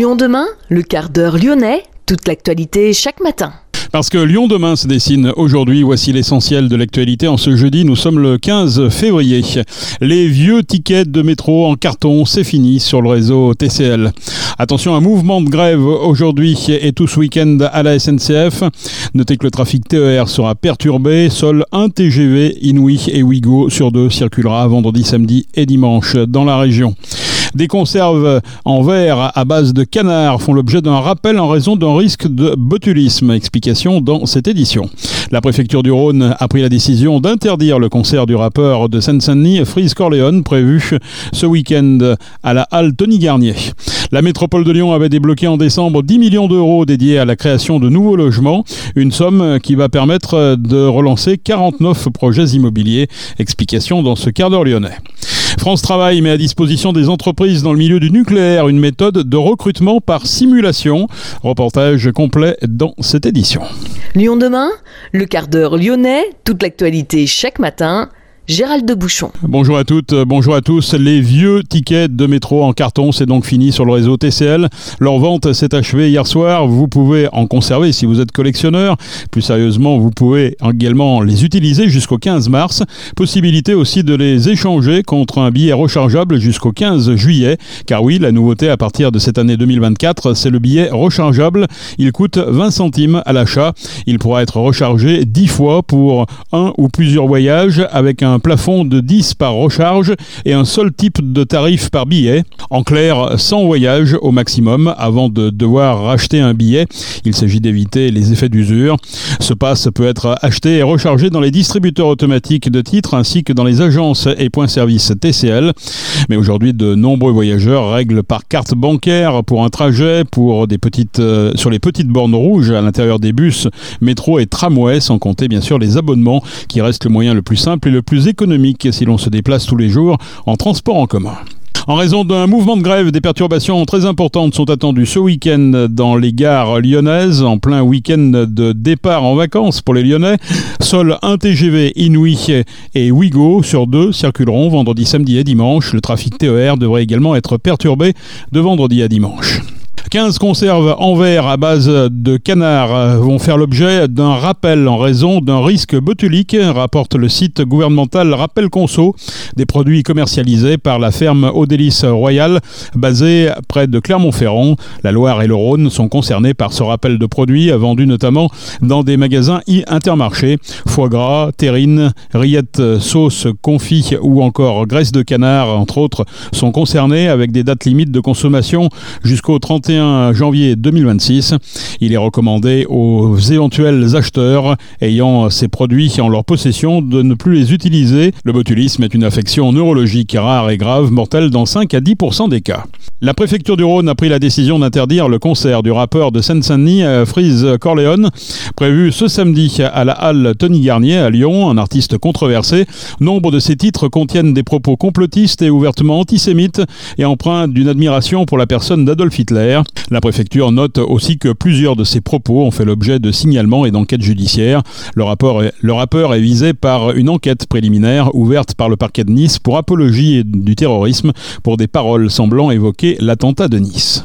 Lyon demain, le quart d'heure lyonnais, toute l'actualité chaque matin. Parce que Lyon demain se dessine aujourd'hui, voici l'essentiel de l'actualité. En ce jeudi, nous sommes le 15 février. Les vieux tickets de métro en carton, c'est fini sur le réseau TCL. Attention, un mouvement de grève aujourd'hui et tout ce week-end à la SNCF. Notez que le trafic TER sera perturbé. Seul un TGV Inouï et Ouigo sur 2 circulera vendredi, samedi et dimanche dans la région. Des conserves en verre à base de canard font l'objet d'un rappel en raison d'un risque de botulisme. Explication dans cette édition. La préfecture du Rhône a pris la décision d'interdire le concert du rappeur de Seine-Saint-Denis, Freeze Corleone, prévu ce week-end à la halle Tony Garnier. La métropole de Lyon avait débloqué en décembre 10 millions d'euros dédiés à la création de nouveaux logements, une somme qui va permettre de relancer 49 projets immobiliers. Explication dans ce quart d'heure lyonnais. France Travail met à disposition des entreprises dans le milieu du nucléaire une méthode de recrutement par simulation. Reportage complet dans cette édition. Lyon demain, le quart d'heure lyonnais, toute l'actualité chaque matin. Gérald de Bouchon. Bonjour à toutes, bonjour à tous. Les vieux tickets de métro en carton, c'est donc fini sur le réseau TCL. Leur vente s'est achevée hier soir. Vous pouvez en conserver si vous êtes collectionneur. Plus sérieusement, vous pouvez également les utiliser jusqu'au 15 mars. Possibilité aussi de les échanger contre un billet rechargeable jusqu'au 15 juillet. Car oui, la nouveauté à partir de cette année 2024, c'est le billet rechargeable. Il coûte 20 centimes à l'achat. Il pourra être rechargé 10 fois pour un ou plusieurs voyages avec un plafond de 10 par recharge et un seul type de tarif par billet. En clair, 100 voyages au maximum avant de devoir racheter un billet. Il s'agit d'éviter les effets d'usure. Ce pass peut être acheté et rechargé dans les distributeurs automatiques de titres ainsi que dans les agences et points-service TCL. Mais aujourd'hui, de nombreux voyageurs règlent par carte bancaire pour un trajet, pour sur les petites bornes rouges à l'intérieur des bus, métro et tramways, sans compter bien sûr les abonnements qui restent le moyen le plus simple et le plus économique si l'on se déplace tous les jours en transport en commun. En raison d'un mouvement de grève, des perturbations très importantes sont attendues ce week-end dans les gares lyonnaises, en plein week-end de départ en vacances pour les Lyonnais. Seul un TGV Inouï et Ouigo sur 2 circuleront vendredi, samedi et dimanche. Le trafic TER devrait également être perturbé de vendredi à dimanche. 15 conserves en verre à base de canard vont faire l'objet d'un rappel en raison d'un risque botulique, rapporte le site gouvernemental Rappel Conso. Des produits commercialisés par la ferme Odélis Royal, basée près de Clermont-Ferrand. La Loire et le Rhône sont concernés par ce rappel de produits, vendus notamment dans des magasins Intermarché. Foie gras, terrine, rillettes, sauce, confit ou encore graisse de canard, entre autres, sont concernés avec des dates limites de consommation jusqu'au 31 janvier 2026. Il est recommandé aux éventuels acheteurs ayant ces produits en leur possession de ne plus les utiliser. Le botulisme est une affection neurologique rare et grave, mortelle dans 5 à 10% des cas. La préfecture du Rhône a pris la décision d'interdire le concert du rappeur de Seine-Saint-Denis, Freeze Corleone, prévu ce samedi à la halle Tony Garnier à Lyon, un artiste controversé. Nombre de ses titres contiennent des propos complotistes et ouvertement antisémites et empreints d'une admiration pour la personne d'Adolf Hitler. La préfecture note aussi que plusieurs de ces propos ont fait l'objet de signalements et d'enquêtes judiciaires. Le rappeur est visé par une enquête préliminaire ouverte par le parquet de Nice pour apologie du terrorisme pour des paroles semblant évoquer l'attentat de Nice.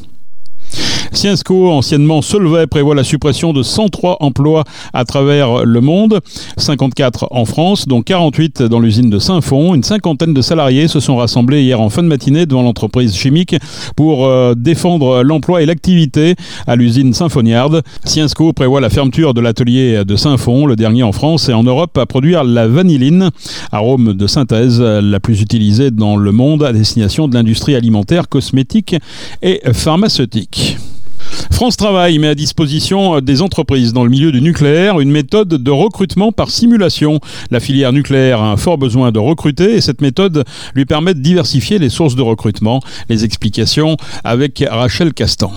Syensqo, anciennement Solvay, prévoit la suppression de 103 emplois à travers le monde, 54 en France, dont 48 dans l'usine de Saint-Fond. Une cinquantaine de salariés se sont rassemblés hier en fin de matinée devant l'entreprise chimique pour défendre l'emploi et l'activité à l'usine Symphoniard. Syensqo prévoit la fermeture de l'atelier de Saint-Fond, le dernier en France et en Europe à produire la vanilline, arôme de synthèse la plus utilisée dans le monde à destination de l'industrie alimentaire, cosmétique et pharmaceutique. France Travail met à disposition des entreprises dans le milieu du nucléaire une méthode de recrutement par simulation. La filière nucléaire a un fort besoin de recruter et cette méthode lui permet de diversifier les sources de recrutement. Les explications avec Rachel Castan.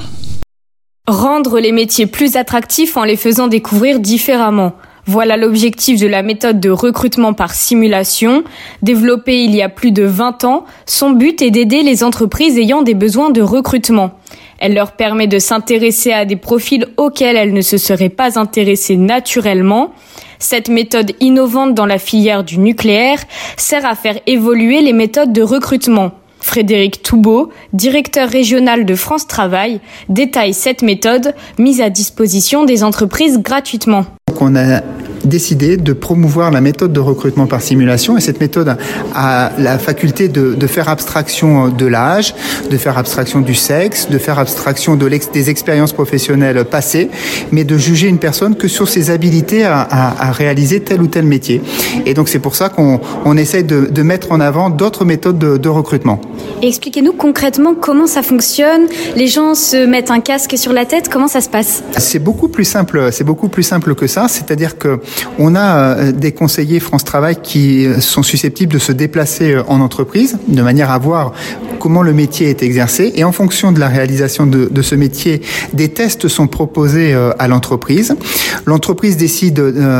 Rendre les métiers plus attractifs en les faisant découvrir différemment. Voilà l'objectif de la méthode de recrutement par simulation. Développée il y a plus de 20 ans, son but est d'aider les entreprises ayant des besoins de recrutement. Elle leur permet de s'intéresser à des profils auxquels elles ne se seraient pas intéressées naturellement. Cette méthode innovante dans la filière du nucléaire sert à faire évoluer les méthodes de recrutement. Frédéric Toubeau, directeur régional de France Travail, détaille cette méthode mise à disposition des entreprises gratuitement. Donc on a décidé de promouvoir la méthode de recrutement par simulation, et cette méthode a la faculté de faire abstraction de l'âge, de faire abstraction du sexe, de faire abstraction des expériences professionnelles passées, mais de juger une personne que sur ses habilités à réaliser tel ou tel métier. Et donc c'est pour ça qu'on essaie de mettre en avant d'autres méthodes de recrutement. Expliquez-nous concrètement comment ça fonctionne. Les gens se mettent un casque sur la tête, comment ça se passe ? C'est beaucoup plus simple que ça, c'est-à-dire que on a des conseillers France Travail qui sont susceptibles de se déplacer en entreprise de manière à voir comment le métier est exercé, et en fonction de la réalisation de ce métier, des tests sont proposés à l'entreprise. L'entreprise décide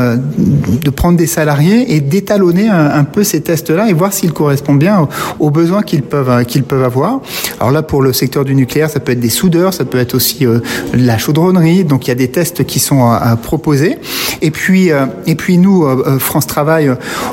de prendre des salariés et d'étalonner un peu ces tests-là et voir s'ils correspondent bien aux besoins qu'ils peuvent avoir. Alors là, pour le secteur du nucléaire, ça peut être des soudeurs, ça peut être aussi la chaudronnerie. Donc il y a des tests qui sont proposés. Et puis nous, France Travail,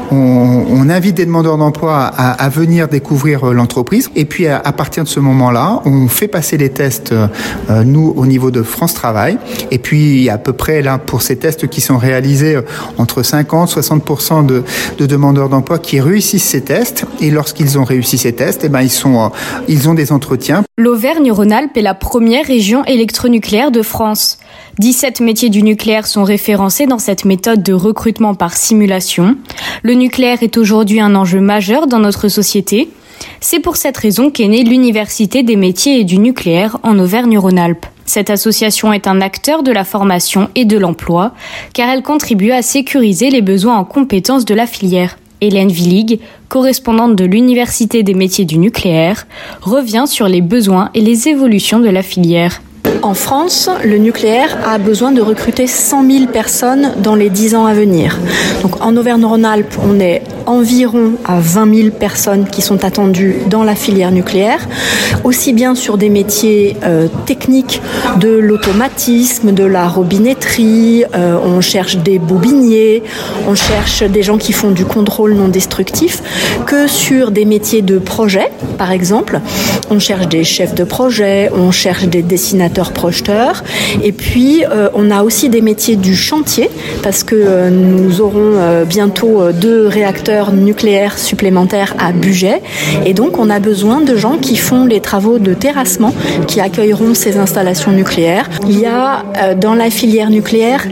on invite des demandeurs d'emploi à venir découvrir l'entreprise. Et puis à partir de ce moment-là, on fait passer les tests, nous, au niveau de France Travail. Et puis il y a à peu près là, pour ces tests qui sont réalisés, entre 50-60% de demandeurs d'emploi qui réussissent ces tests. Et lorsqu'ils ont réussi ces tests, ils ont des entretiens. L'Auvergne-Rhône-Alpes est la première région électronucléaire de France. 17 métiers du nucléaire sont référencés dans cette méthode de recrutement par simulation. Le nucléaire est aujourd'hui un enjeu majeur dans notre société. C'est pour cette raison qu'est née l'Université des métiers et du nucléaire en Auvergne-Rhône-Alpes. Cette association est un acteur de la formation et de l'emploi, car elle contribue à sécuriser les besoins en compétences de la filière. Hélène Willig, correspondante de l'Université des métiers du nucléaire, revient sur les besoins et les évolutions de la filière. En France, le nucléaire a besoin de recruter 100 000 personnes dans les 10 ans à venir. Donc en Auvergne-Rhône-Alpes, on est environ à 20 000 personnes qui sont attendues dans la filière nucléaire, aussi bien sur des métiers techniques de l'automatisme, de la robinetterie, on cherche des bobiniers, on cherche des gens qui font du contrôle non destructif, que sur des métiers de projet, par exemple. On cherche des chefs de projet, on cherche des dessinateurs projeteurs, et puis on a aussi des métiers du chantier, parce que nous aurons bientôt 2 réacteurs nucléaires supplémentaires à Bugey, et donc on a besoin de gens qui font les travaux de terrassement, qui accueilleront ces installations nucléaires. Il y a dans la filière nucléaire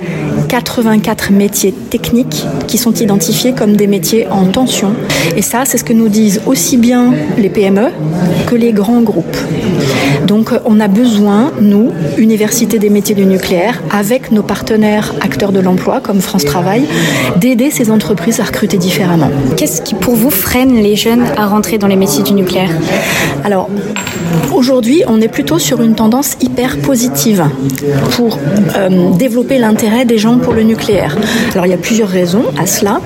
84 métiers techniques qui sont identifiés comme des métiers en tension. Et ça, c'est ce que nous disent aussi bien les PME que les grands groupes. Donc on a besoin, nous, Université des métiers du nucléaire, avec nos partenaires acteurs de l'emploi comme France Travail, d'aider ces entreprises à recruter différemment. Qu'est-ce qui, pour vous, freine les jeunes à rentrer dans les métiers du nucléaire ? Alors, aujourd'hui, on est plutôt sur une tendance hyper positive pour développer l'intérêt des gens pour le nucléaire. Alors, il y a plusieurs raisons à cela.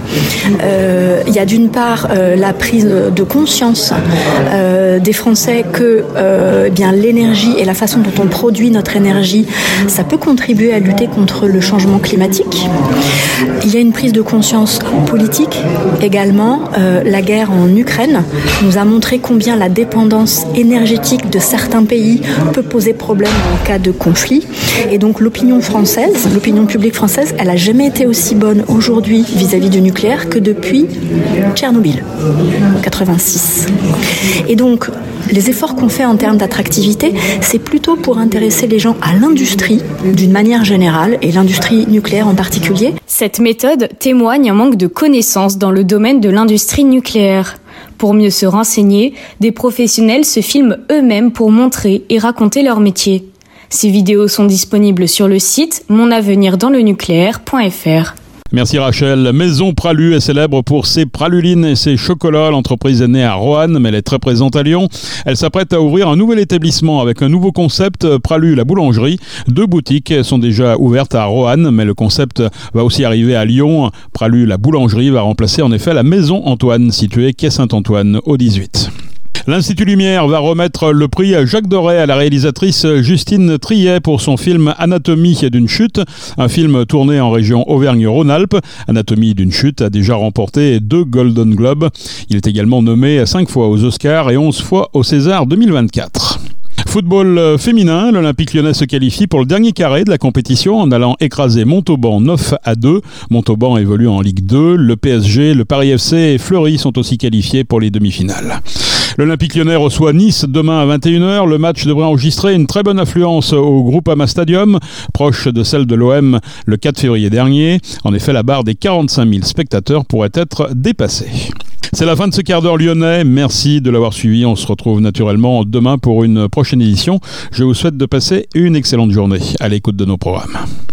Il y a d'une part la prise de conscience des Français que l'énergie et la façon dont on produit notre énergie, ça peut contribuer à lutter contre le changement climatique. Il y a une prise de conscience politique également. La guerre en Ukraine nous a montré combien la dépendance énergétique de certains pays peut poser problème en cas de conflit. Et donc l'opinion publique française, elle n'a jamais été aussi bonne aujourd'hui vis-à-vis du nucléaire que depuis Tchernobyl, en 86. Et donc, les efforts qu'on fait en termes d'attractivité, c'est plutôt pour intéresser les gens à l'industrie d'une manière générale, et l'industrie nucléaire en particulier. Cette méthode témoigne un manque de connaissances dans le domaine de l'industrie nucléaire. Pour mieux se renseigner, des professionnels se filment eux-mêmes pour montrer et raconter leur métier. Ces vidéos sont disponibles sur le site monavenirdans-le-nucléaire.fr. Merci Rachel. Maison Pralu est célèbre pour ses pralulines et ses chocolats. L'entreprise est née à Roanne, mais elle est très présente à Lyon. Elle s'apprête à ouvrir un nouvel établissement avec un nouveau concept, Pralu la boulangerie. 2 boutiques sont déjà ouvertes à Roanne, mais le concept va aussi arriver à Lyon. Pralu la boulangerie va remplacer en effet la Maison Antoine, située quai Saint-Antoine au 18. L'Institut Lumière va remettre le prix Jacques Doré à la réalisatrice Justine Triet pour son film Anatomie d'une chute, un film tourné en région Auvergne-Rhône-Alpes. Anatomie d'une chute a déjà remporté 2 Golden Globes. Il est également nommé 5 fois aux Oscars et 11 fois au César 2024. Football féminin, l'Olympique Lyonnais se qualifie pour le dernier carré de la compétition en allant écraser Montauban 9-2. Montauban évolue en Ligue 2. Le PSG, le Paris FC et Fleury sont aussi qualifiés pour les demi-finales. L'Olympique Lyonnais reçoit Nice demain à 21h. Le match devrait enregistrer une très bonne affluence au Groupama Stadium, proche de celle de l'OM le 4 février dernier. En effet, la barre des 45 000 spectateurs pourrait être dépassée. C'est la fin de ce quart d'heure lyonnais. Merci de l'avoir suivi. On se retrouve naturellement demain pour une prochaine édition. Je vous souhaite de passer une excellente journée à l'écoute de nos programmes.